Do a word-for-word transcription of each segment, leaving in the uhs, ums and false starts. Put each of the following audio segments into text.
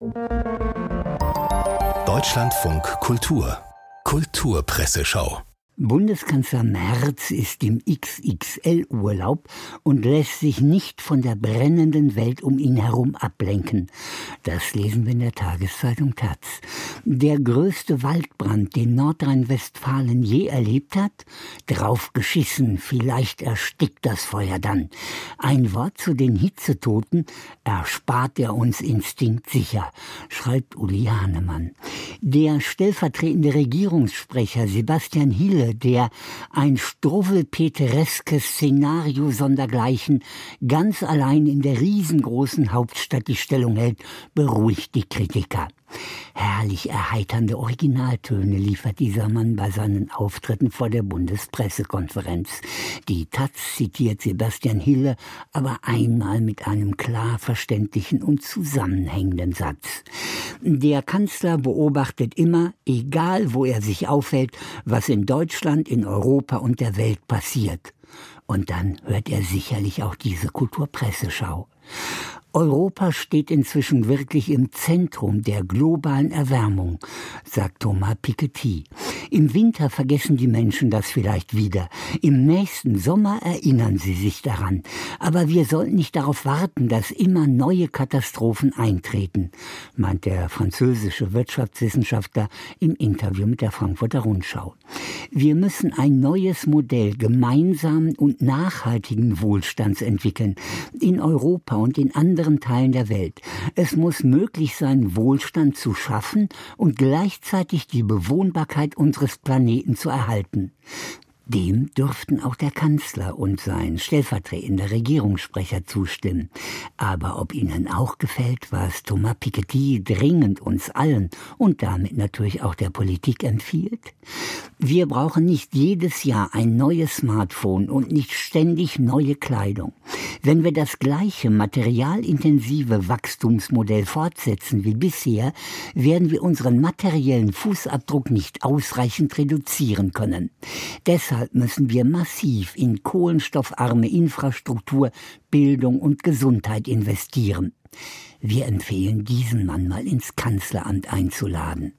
Deutschlandfunk Kultur Kulturpresseschau. Bundeskanzler Merz ist im X X L-Urlaub und lässt sich nicht von der brennenden Welt um ihn herum ablenken. Das lesen wir in der Tageszeitung Taz. Der größte Waldbrand, den Nordrhein-Westfalen je erlebt hat? Drauf geschissen, vielleicht erstickt das Feuer dann. Ein Wort zu den Hitzetoten erspart er uns instinkt-sicher, schreibt Uli Hahnemann. Der stellvertretende Regierungssprecher Sebastian Hille, der ein struwwelpetereskes Szenario sondergleichen ganz allein in der riesengroßen Hauptstadt die Stellung hält, beruhigt die Kritiker. Herrlich erheiternde Originaltöne liefert dieser Mann bei seinen Auftritten vor der Bundespressekonferenz. Die Taz zitiert Sebastian Hille aber einmal mit einem klar verständlichen und zusammenhängenden Satz. Der Kanzler beobachtet immer, egal wo er sich aufhält, was in Deutschland, in Europa und der Welt passiert. Und dann hört er sicherlich auch diese Kulturpresseschau. Europa steht inzwischen wirklich im Zentrum der globalen Erwärmung, sagt Thomas Piketty. Im Winter vergessen die Menschen das vielleicht wieder. Im nächsten Sommer erinnern sie sich daran. Aber wir sollten nicht darauf warten, dass immer neue Katastrophen eintreten, meint der französische Wirtschaftswissenschaftler im Interview mit der Frankfurter Rundschau. Wir müssen ein neues Modell gemeinsamen und nachhaltigen Wohlstands entwickeln, in Europa und in anderen Teilen der Welt. Es muss möglich sein, Wohlstand zu schaffen und gleichzeitig die Bewohnbarkeit unseres Planeten zu erhalten. Dem dürften auch der Kanzler und sein stellvertretender Regierungssprecher zustimmen. Aber ob ihnen auch gefällt, was Thomas Piketty dringend uns allen und damit natürlich auch der Politik empfiehlt? Wir brauchen nicht jedes Jahr ein neues Smartphone und nicht ständig neue Kleidung. Wenn wir das gleiche materialintensive Wachstumsmodell fortsetzen wie bisher, werden wir unseren materiellen Fußabdruck nicht ausreichend reduzieren können. Deshalb Deshalb müssen wir massiv in kohlenstoffarme Infrastruktur, Bildung und Gesundheit investieren. Wir empfehlen, diesen Mann mal ins Kanzleramt einzuladen.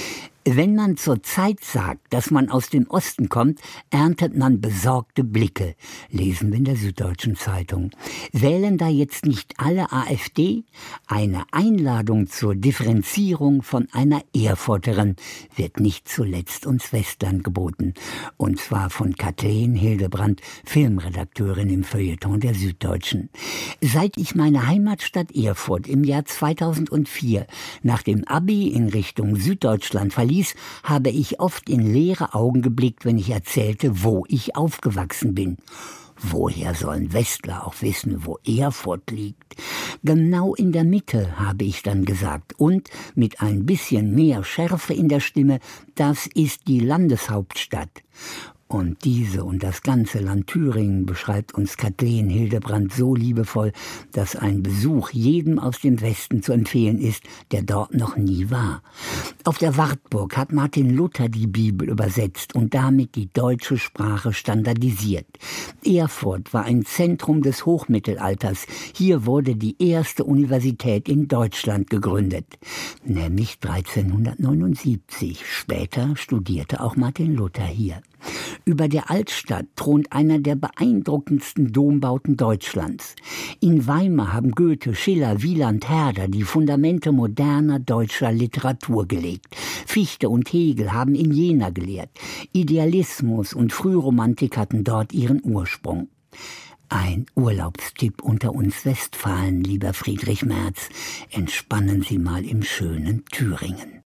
Wenn man zur Zeit sagt, dass man aus dem Osten kommt, erntet man besorgte Blicke, lesen wir in der Süddeutschen Zeitung. Wählen da jetzt nicht alle AfD? Eine Einladung zur Differenzierung von einer Erfurterin wird nicht zuletzt uns Westland geboten. Und zwar von Kathleen Hildebrandt, Filmredakteurin im Feuilleton der Süddeutschen. Seit ich meine Heimatstadt Erfurt im Jahr zweitausendvier nach dem Abi in Richtung Süddeutschland verließ, habe ich oft in leere Augen geblickt, wenn ich erzählte, wo ich aufgewachsen bin. Woher sollen Westler auch wissen, wo Erfurt liegt? Genau in der Mitte, habe ich dann gesagt. Und mit ein bisschen mehr Schärfe in der Stimme, das ist die Landeshauptstadt. Und diese und das ganze Land Thüringen beschreibt uns Kathleen Hildebrandt so liebevoll, dass ein Besuch jedem aus dem Westen zu empfehlen ist, der dort noch nie war. Auf der Wartburg hat Martin Luther die Bibel übersetzt und damit die deutsche Sprache standardisiert. Erfurt war ein Zentrum des Hochmittelalters. Hier wurde die erste Universität in Deutschland gegründet, nämlich dreizehnhundertneunundsiebzig. Später studierte auch Martin Luther hier. Über der Altstadt thront einer der beeindruckendsten Dombauten Deutschlands. In Weimar haben Goethe, Schiller, Wieland, Herder die Fundamente moderner deutscher Literatur gelegt. Fichte und Hegel haben in Jena gelehrt. Idealismus und Frühromantik hatten dort ihren Ursprung. Ein Urlaubstipp unter uns Westfalen, lieber Friedrich Merz. Entspannen Sie mal im schönen Thüringen.